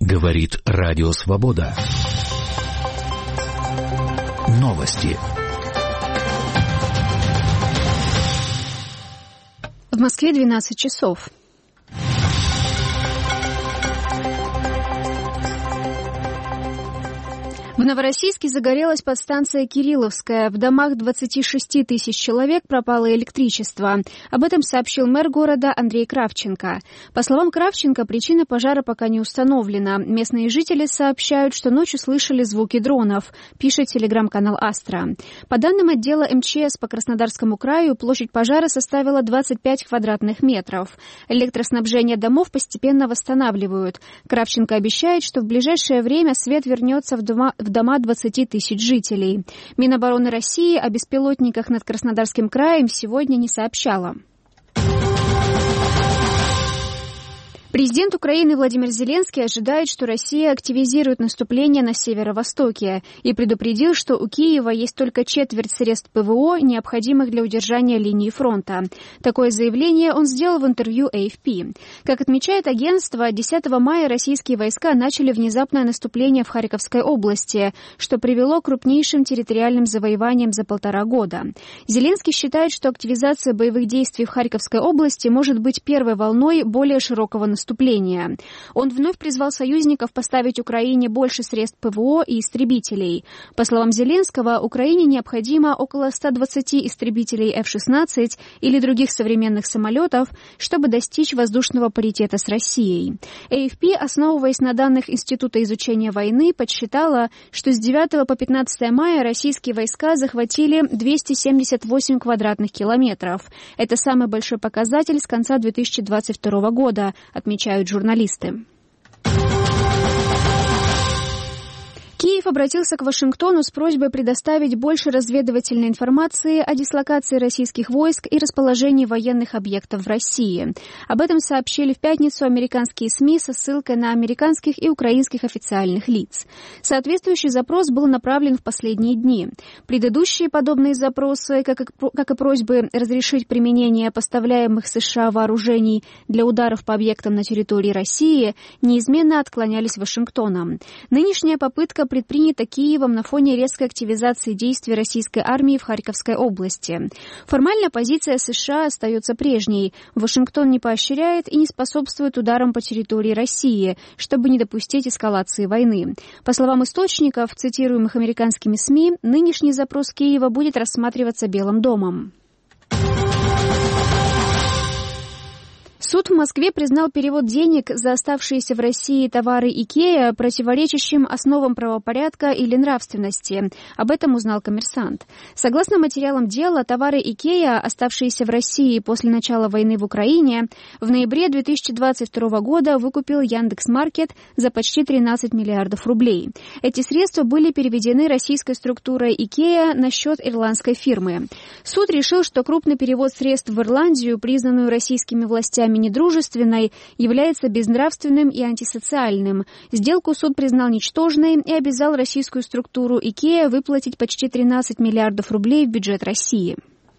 Говорит Радио Свобода. Новости. В Москве 12 часов. В Новороссийске загорелась подстанция Кирилловская. В домах 26 тысяч человек пропало электричество. Об этом сообщил мэр города Андрей Кравченко. По словам Кравченко, причина пожара пока не установлена. Местные жители сообщают, что ночью слышали звуки дронов, пишет телеграм-канал «Астра». По данным отдела МЧС по Краснодарскому краю, площадь пожара составила 25 квадратных метров. Электроснабжение домов постепенно восстанавливают. Кравченко обещает, что в ближайшее время свет вернется в дома 20 тысяч жителей. Минобороны России о беспилотниках над Краснодарским краем сегодня не сообщала. Президент Украины Владимир Зеленский ожидает, что Россия активизирует наступление на северо-востоке и предупредил, что у Киева есть только четверть средств ПВО, необходимых для удержания линии фронта. Такое заявление он сделал в интервью AFP. Как отмечает агентство, 10 мая российские войска начали внезапное наступление в Харьковской области, что привело к крупнейшим территориальным завоеваниям за 1,5 года. Зеленский считает, что активизация боевых действий в Харьковской области может быть первой волной более широкого наступления. Он вновь призвал союзников поставить Украине больше средств ПВО и истребителей. По словам Зеленского, Украине необходимо около 120 истребителей F-16 или других современных самолетов, чтобы достичь воздушного паритета с Россией. AFP, основываясь на данных Института изучения войны, подсчитала, что с 9 по 15 мая российские войска захватили 278 квадратных километров. Это самый большой показатель с конца 2022 года, отмечают журналисты. Киев обратился к Вашингтону с просьбой предоставить больше разведывательной информации о дислокации российских войск и расположении военных объектов в России. Об этом сообщили в пятницу американские СМИ со ссылкой на американских и украинских официальных лиц. Соответствующий запрос был направлен в последние дни. Предыдущие подобные запросы, как и просьбы разрешить применение поставляемых США вооружений для ударов по объектам на территории России, неизменно отклонялись Вашингтоном. Нынешняя попытка предпринято Киевом на фоне резкой активизации действий российской армии в Харьковской области. Формальная позиция США остается прежней. Вашингтон не поощряет и не способствует ударам по территории России, чтобы не допустить эскалации войны. По словам источников, цитируемых американскими СМИ, нынешний запрос Киева будет рассматриваться Белым домом. Суд в Москве признал перевод денег за оставшиеся в России товары IKEA противоречащим основам правопорядка или нравственности. Об этом узнал «Коммерсант». Согласно материалам дела, товары IKEA, оставшиеся в России после начала войны в Украине, в ноябре 2022 года выкупил Яндекс.Маркет за почти 13 миллиардов рублей. Эти средства были переведены российской структурой IKEA на счет ирландской фирмы. Суд решил, что крупный перевод средств в Ирландию, признанную российскими властями недружественной, является безнравственным и антисоциальным. Сделку суд признал ничтожной и обязал российскую структуру IKEA выплатить почти 13 миллиардов рублей в бюджет России.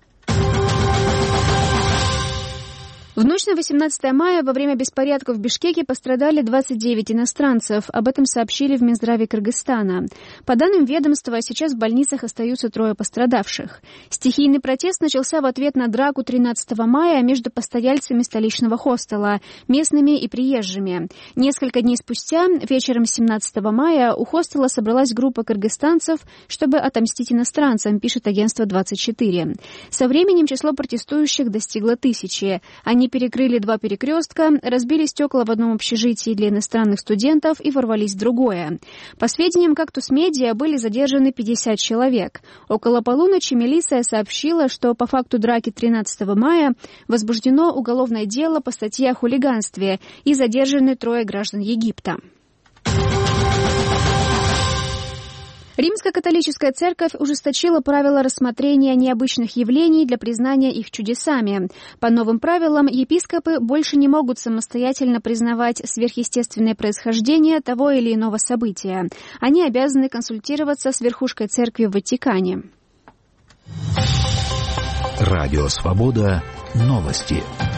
В ночь на 18 мая во время беспорядков в Бишкеке пострадали 29 иностранцев. Об этом сообщили в Минздраве Кыргызстана. По данным ведомства, сейчас в больницах остаются 3 пострадавших. Стихийный протест начался в ответ на драку 13 мая между постояльцами столичного хостела, местными и приезжими. Несколько дней спустя, вечером 17 мая, у хостела собралась группа кыргызстанцев, чтобы отомстить иностранцам, пишет агентство 24. Со временем число протестующих достигло 1000. Они перекрыли 2 перекрестка, разбили стекла в одном общежитии для иностранных студентов и ворвались в другое. По сведениям «Кактус Медиа», были задержаны 50 человек. Около полуночи милиция сообщила, что по факту драки 13 мая возбуждено уголовное дело по статье о хулиганстве и задержаны 3 граждан Египта. Римско-католическая церковь ужесточила правила рассмотрения необычных явлений для признания их чудесами. По новым правилам епископы больше не могут самостоятельно признавать сверхъестественное происхождение того или иного события. Они обязаны консультироваться с верхушкой церкви в Ватикане. Радио Свобода. Новости.